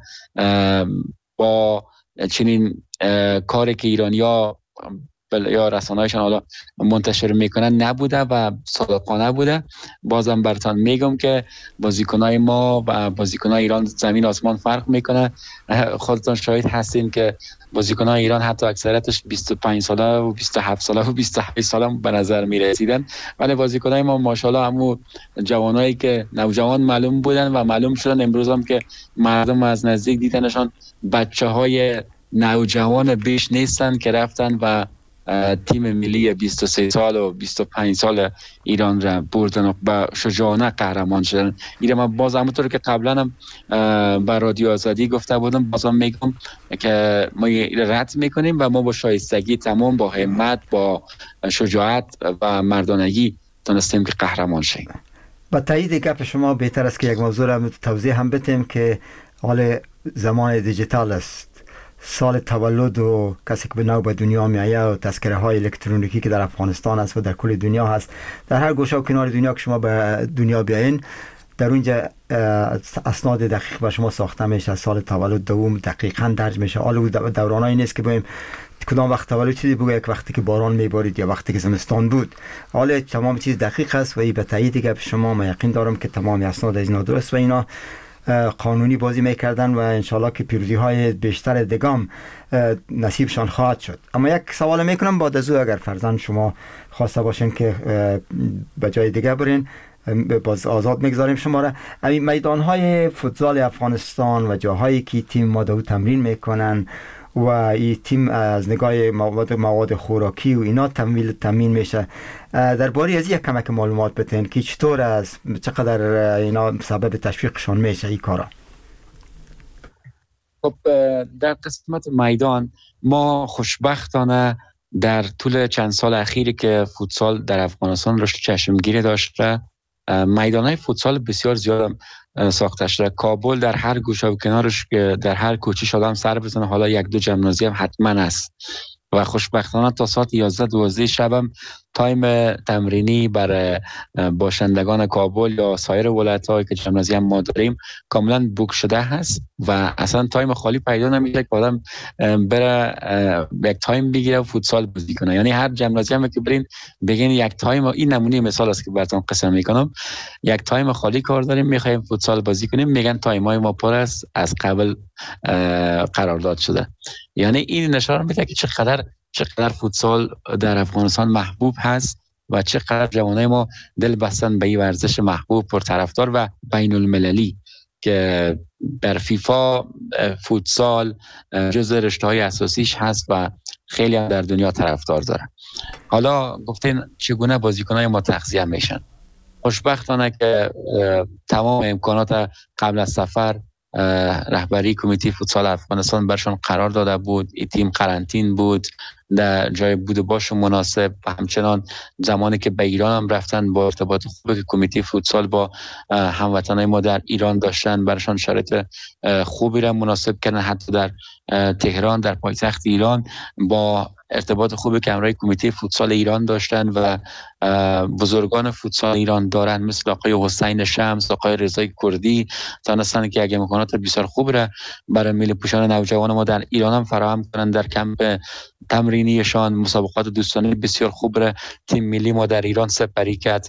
با چنین کاری که ایرانی‌ها یا رسانه‌هایشان حالا منتشر میکنن نبوده و صادقانه بوده. بازم براتون میگم که بازیکنای ما و بازیکنای ایران زمین آسمان فرق میکنه. خودتون شاهد هستین که بازیکنای ایران حتی اکثریتش 25 ساله و 27 ساله و 28 ساله به نظر میرسیدن، ولی بازیکنای ما ماشاءالله همو جوانایی که نوجوان معلوم بودن و معلوم شدن امروز هم که مردم از نزدیک دیدنشان بچه‌های نوجوان بیش نیستن که رفتن و تیم ملی 23 سال و 25 سال ایران را بردن و با شجاعانه قهرمان شدن. ایران ما باز همونطور که قبلا هم با رادیو آزادی گفته بودم، بازم میگم که ما رد میکنیم و ما با شایستگی تمام، با همت، با شجاعت و مردانگی تونستیم که قهرمان شیم. با تایید گپ شما بهتر است که یک موضوع را توضیح هم بدیم که حال زمان دیجیتال است. سال تولد و کسی که به نو به دنیا میآید و تذکره های الکترونیکی که در افغانستان است و در کل دنیا هست، در هر گوشه و کنار دنیا که شما به دنیا بیاین، در اونجا اسناد دقیق به شما ساخته میشه. سال تولد دوم دقیقاً درج میشه. حالا دورانایی نیست که بگیم کدام وقت تولد شدی، بگو یک وقتی که باران میبارید یا وقتی که زمستان بود. حالا تمام چیز دقیق است و این به تایید گپ شما ما یقین دارم که تمام اسناد از اینا درست و اینا قانونی بازی میکردن و انشالله که پیروزی های بیشتر دگام نصیبشان خواهد شد. اما یک سوال میکنم بعد از او اگر فرزند شما خواسته باشین که به جای دیگه برین، باز آزاد میگذاریم شما را. این میدان های فوتزال افغانستان و جاهایی که تیم ما دو تمرین میکنن و این تیم از نگاه مواد خوراکی و اینا تامین میشه، درباره از یک کمک معلومات بتین که چطور است، چقدر اینا سبب تشویقشان میشه این کارا؟ خب در قسمت میدان ما خوشبختانه در طول چند سال اخیری که فوتسال در افغانستان رشد چشمگیری داشته، میدانهای فوتسال بسیار زیاد ساخته شده. کابل در هر گوشه و کنارش که در هر کوچه شدم سر بزنه، حالا یک دو جیمنازیوم هم حتما است و خوشبختانه تا ساعت 11-12 شبم تایم تمرینی برای باشندگان کابل یا سایر ولایت‌هایی که جیمنازیوم ما داریم کاملا بوک شده هست و اصلا تایم خالی پیدا نمیشه که آدم بره یک تایم بگیره و فوتسال بازی کنه. یعنی هر جیمنازیومی که برین بگین یک تایم، این نمونه مثال است که براتون قسم میکنم، یک تایم خالی کار داریم میخوایم فوتسال بازی کنیم، میگن تایمای ما پر است، از قبل قرارداد شده. یعنی این نشان میده که چقدر فوتسال در افغانستان محبوب هست و چقدر جوانای ما دل بستن به این ورزش محبوب پرطرفدار و بین المللی که در فیفا فوتسال جزء رشته‌های اساسیش هست و خیلی هم در دنیا طرفدار داره. حالا گفتین چگونه بازیکنای ما تغذیه میشن. خوشبختانه که تمام امکانات قبل از سفر رهبری کمیته فوتسال افغانستان برشان قرار داده بود. این تیم قرنطین بود، در جای بود و باش مناسب و همچنان زمانی که به ایران هم رفتن با ارتباط خوبی که کمیته فوتسال با هموطنای ما در ایران داشتن برشان شرایط خوبی را مناسب کردن. حتی در تهران در پایتخت ایران با ارتباط خوبی که همراه کمیته فوتسال ایران داشتن و بزرگان فوتسال ایران دارن مثل آقای حسین شمس، آقای رضای کردی، تونستن که اگه امکانات بسیار خوب را برای ملی پوشان نوجوان ما در ایران هم فراهم کنن. در کمپ تمرینیشان مسابقات دوستانه بسیار خوب را تیم ملی ما در ایران سپری کرد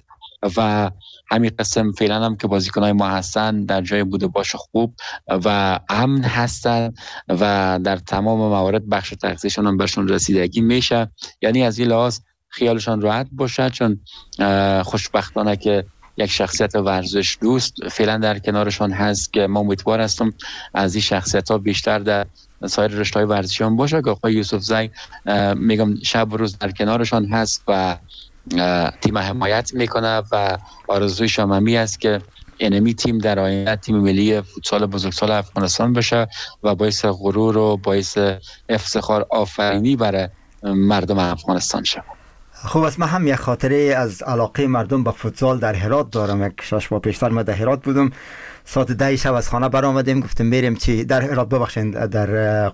و همین قسم فعلا هم که بازیکن‌های ما هستن در جای بود و باش خوب و امن هستن و در تمام موارد بخش تغذیه‌شان هم برشون رسیدگی میشه. یعنی از این لحاظ خیالشان راحت باشه، چون خوشبختانه که یک شخصیت ورزش دوست فعلا در کنارشان هست که ما امیدوار هستم از این شخصیت ها بیشتر در سایر رشته‌های ورزشی هم باشه که آقای یوسف زی میگم شب و روز در کنارشان هست و تیم حمایت میکنه و آرزوی شاممی است که انمی تیم در آینده تیم ملی فوتسال بزرگسال افغانستان بشه و باعث غرور و باعث افتخار آفرینی برای مردم افغانستان شه. خوب است. من هم یک خاطره از علاقه مردم به فوتسال در هرات دارم. یک 6 ماه پیشتر من در هرات بودم، ساعت 10 شب از خانه برآمدیم، گفتیم بریم در هرات ببخشید در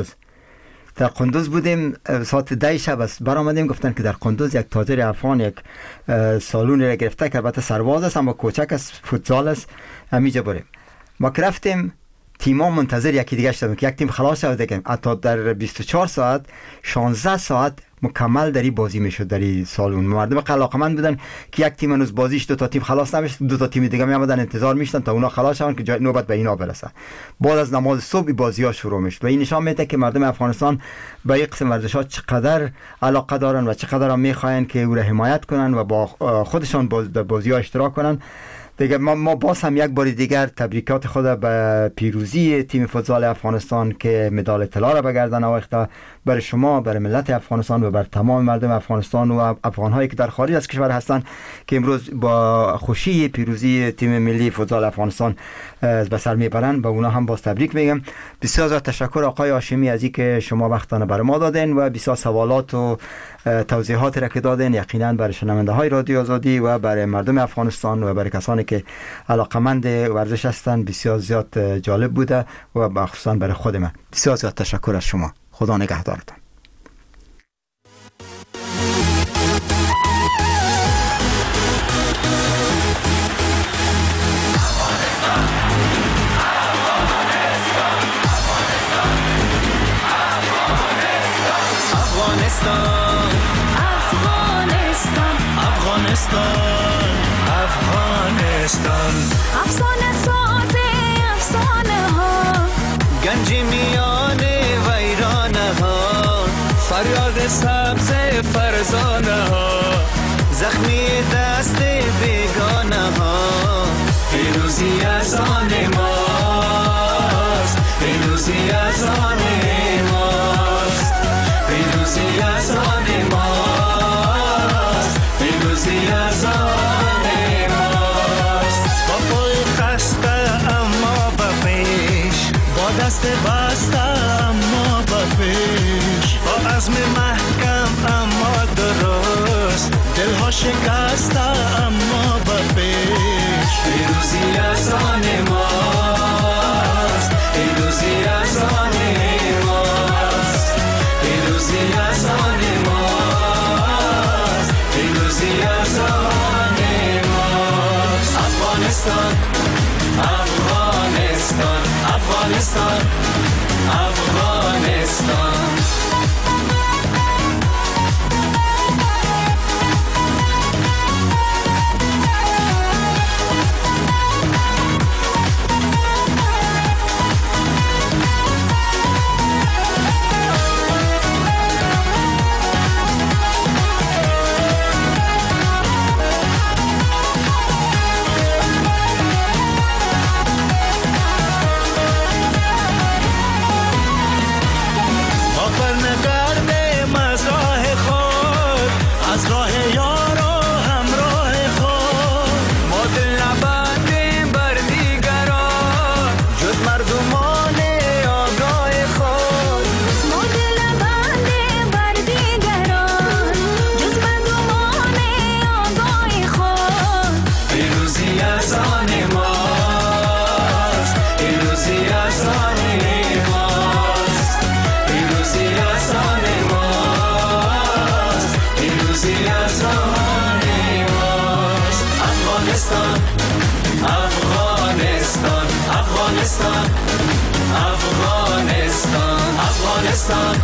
قندوز بودیم، ساعت 10 شب از برآمدیم، گفتن که در قندوز یک تاجر افغان یک سالون را گرفته که البته سرباز است اما کوچک است، فوتسال است، همیشه بریم. ما که رفتیم تیم‌ها منتظر یکی دیگه شدیم که یک تیم خلاص شد دیگه. حتی در 24 ساعت 16 ساعت مکمل در این بازی میشد در این سالون. مردم علاقه‌مند بودن که یک تیم هنوز بازیش 2 تا تیم خلاص نمیشد، 2 تا تیم دیگه میآمدن انتظار میشدن تا اونا خلاص شون که نوبت به اینا برسه. بعد از نماز صبح بازی‌ها شروع میشد و این نشان میده که مردم افغانستان به این قسم ورزش‌ها چقدر علاقه دارن و چقدر هم میخواین که او را حمایت کنن و با خودشان در بازی‌ها اشتراک کنن. دیگه ما باز هم یک بار دیگر تبریکات خود به پیروزی تیم فوتسال افغانستان که مدال طلا را به گردن آویخته، برای شما، برای ملت افغانستان و بر تمام مردم افغانستان و افغان‌هایی که در خارج از کشور هستند که امروز با خوشی پیروزی تیم ملی فوتسال افغانستان به سر میبرند، به اونا هم باز تبریک میگم. بسیار تشکر آقای هاشمی از اینکه شما وقتتان برای ما دادین و بسیار سوالات و توضیحات را که دادین. یقینا برای شنونده‌های رادیو آزادی و برای مردم افغانستان و برای کسانی که علاقه‌مند ورزش هستند بسیار زیاد جالب بوده و مخصوصا برای خود من. بسیار زیاد تشکر از شما. خدا نگهدارتان. افسانه ساز افسانه ها، گنج میان ویرانه ها، فریاد سبز فرزانه ها، زخمی دست بیگانه ها. پیروزی از آن ماست، پیروزی از آن ماست، پیروزی از آن ماست، پیروزی از آن دست بسته اما به پیش، با عزم محکم اما درست، دلها شکسته اما به پیش. پیروزی از آن ماست، پیروزی از آن ماست، پیروزی از آن ماست، پیروزی از آن ماست. افغانستان، افغانستان، افغانستان، افغانستان. Afghanistan,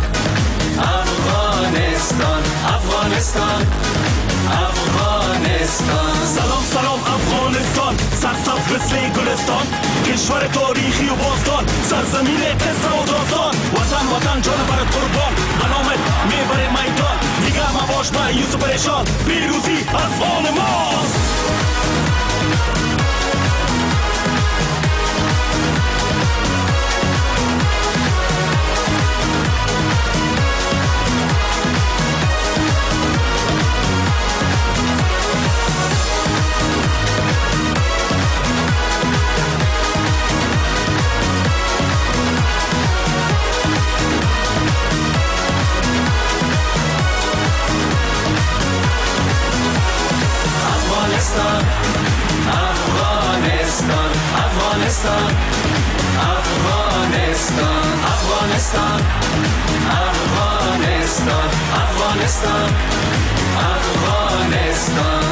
Afghanistan, Afghanistan, Afghanistan. Salam. افغانستان، سرسبز مثل گلستان، کشور تاریخی و باستان، سرزمین قصه و داستان. وطن وطن جان برات قربان، به نامت میبره میدان. دیگه مباش مایوس و پریشان، پیروزی از آن ماست. Afghanistan, Afghanistan, Afghanistan, Afghanistan, Afghanistan, Afghanistan, Afghanistan.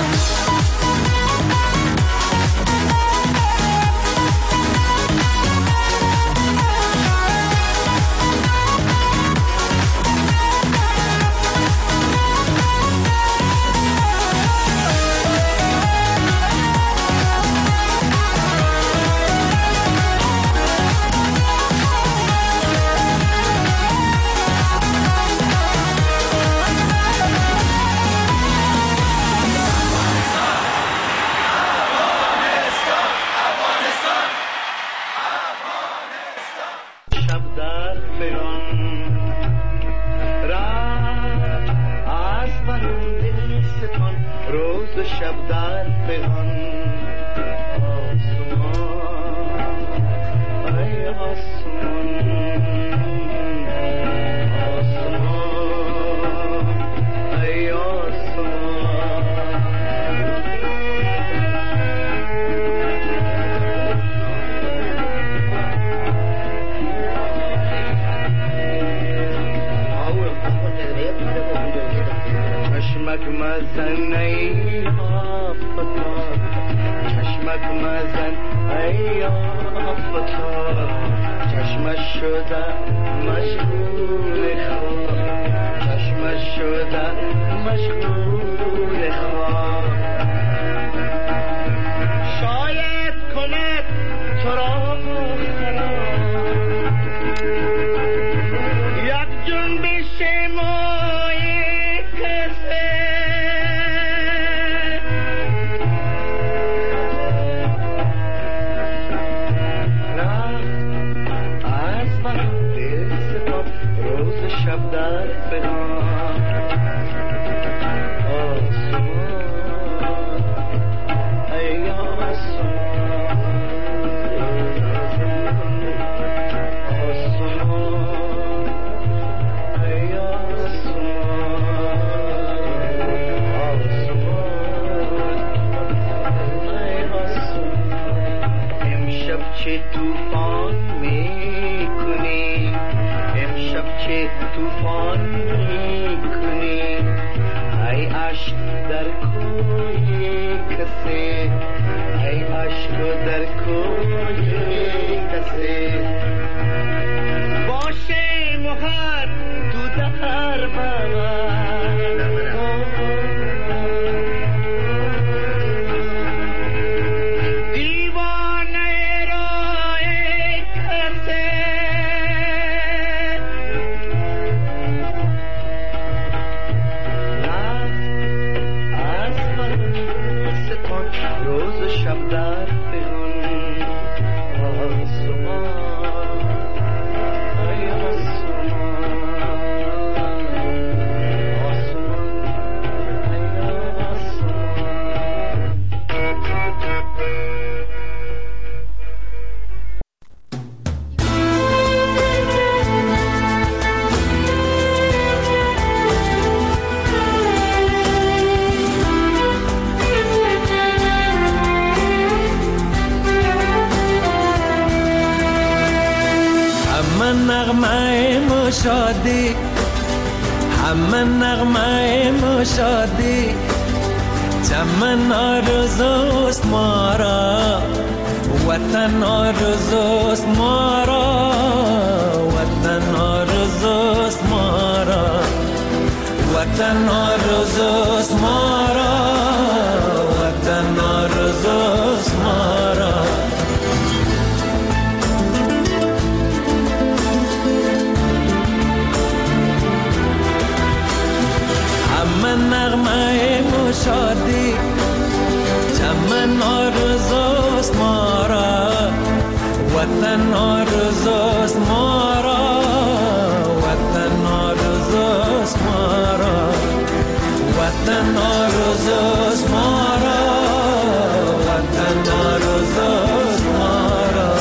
شادی همه نغمه شادی چمن آرزوست ما را وطن آرزوست ما را وطن آرزوست ما را وطن آرزوست ما را وطن آرزوست شادی چمن آرزوست ما را وطن آرزوست ما را وطن آرزوست ما را وطن آرزوست ما را وطن آرزوست ما را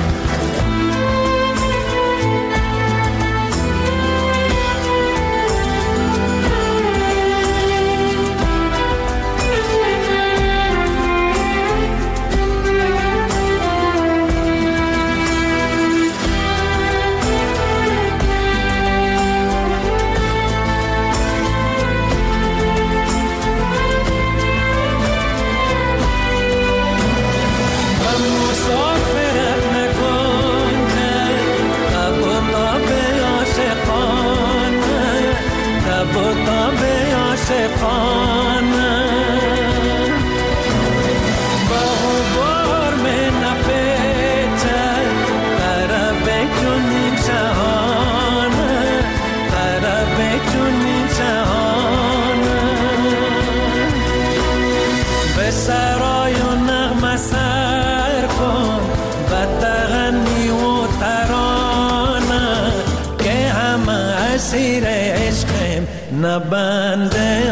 نبند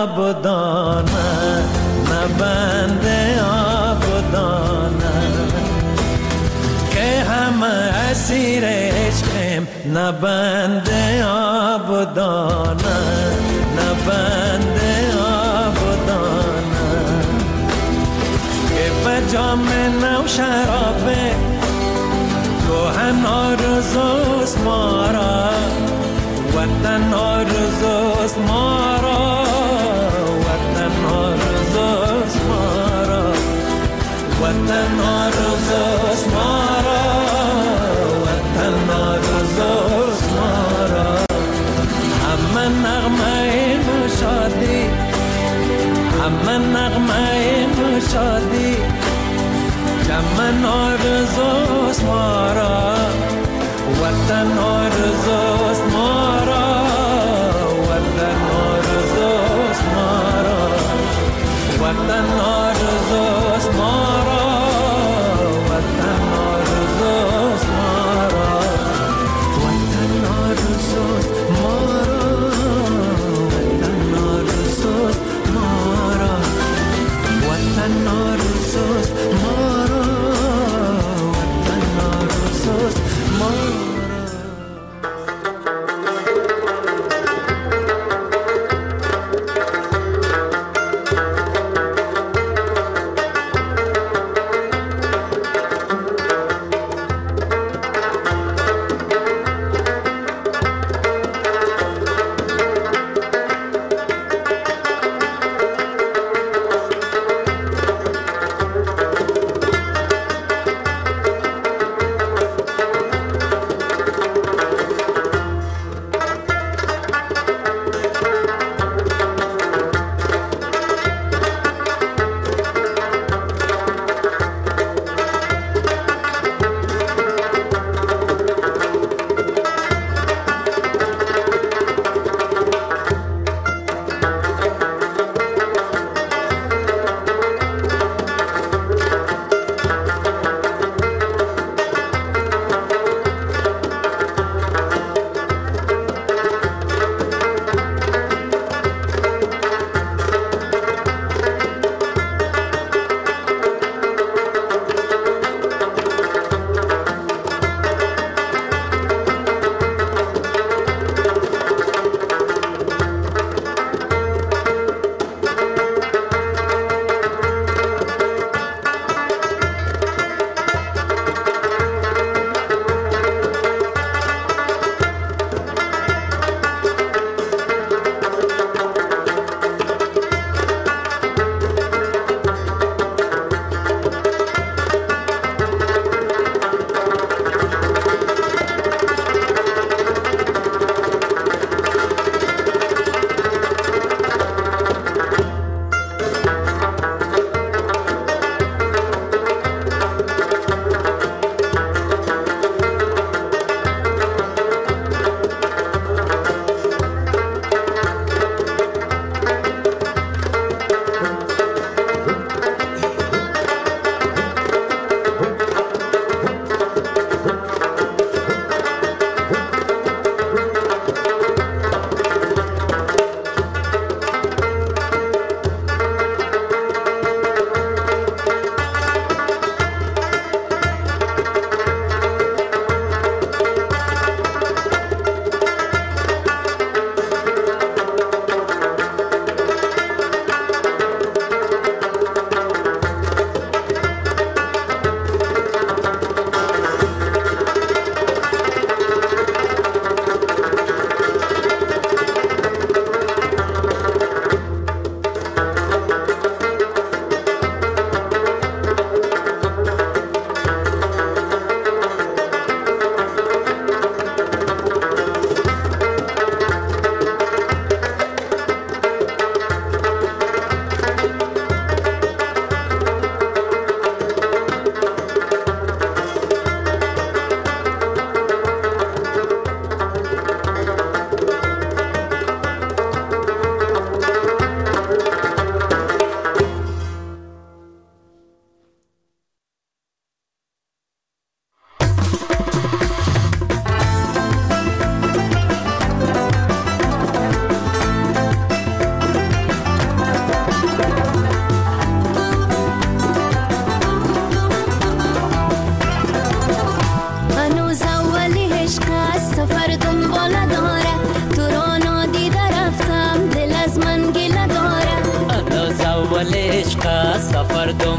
آبدانه نبند آبدانه که همه اسیر عشقیم نبند آبدانه نبند آبدانه که به جام نو شرابه گوهن آرزوست ما را وطن آرزوست ما را وطن آرزوست ما را وطن آرزوست ما را وطن آرزوست ما را همه نغمه شادی همه نغمه شادی چمن آرزوست ما را وطن آرزوست ما را وطن آرزوست ما را وطن آرزوست ما را وطن آرزوست ما را وطن آرزوست ما را وطن آرزوست ما را وطن آرزوست ما را وطن آرزوست ما را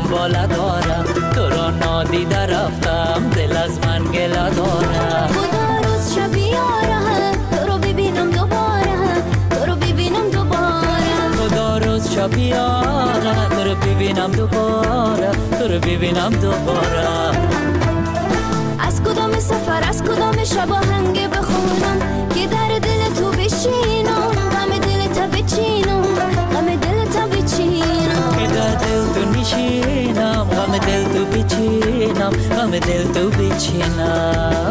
بالا دارم، تو را نادیده رفتم دل از من گله دارم. خدا روز شب یاره تو رو ببینم دوباره، تو رو ببینم دوباره. خدا روز شب یاره تو رو ببینم دوباره، تو رو ببینم دوباره. از کدام سفر از کدام شب آهنگ بخونم که در دل تو بشینم، غم دل تا بچینم، غم دل تا بچینم. که در دل تو نشینم، غم دل تو بچینم، غم دل تو بچینم.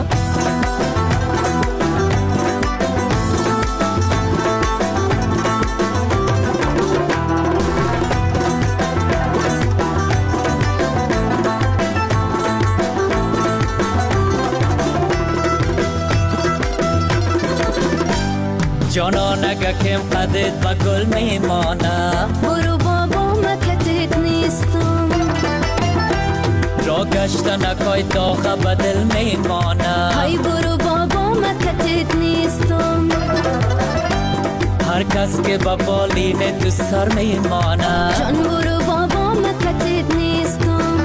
جانان اگه کم قدت با گل میمانه، برو بابا مکتت نیستم. را گشتن اکای داغه به دل میمانه، های برو بابا مکتت نیستم. هر کس که با بالین تو سر میمانه، جان برو بابا مکتت نیستم.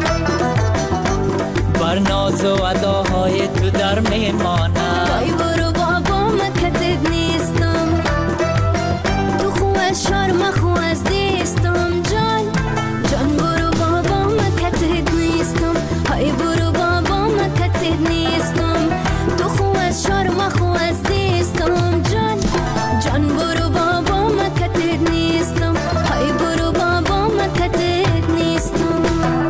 بر ناز و اداهای تو در میمانه، های برو بابا مکتت نیستم. تو خو از شرم خو از دیستم جان، جان برو بابا مکتت نیستم. های برو بابا مکتت نیستم. تو خو از شرم خو از دیستم جان، جان برو بابا مکتت نیستم. های برو بابا مکتت نیستم.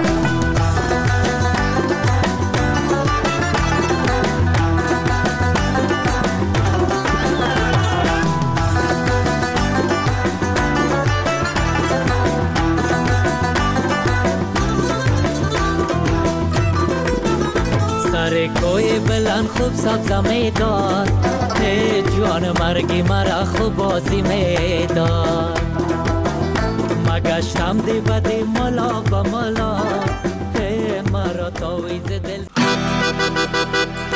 سر کوی بلند خوب سبز میداد، جوان مرگی مرا خوب بازی میداد. مگشتم دی بدی ملا با ملا، مرا تاویز دل.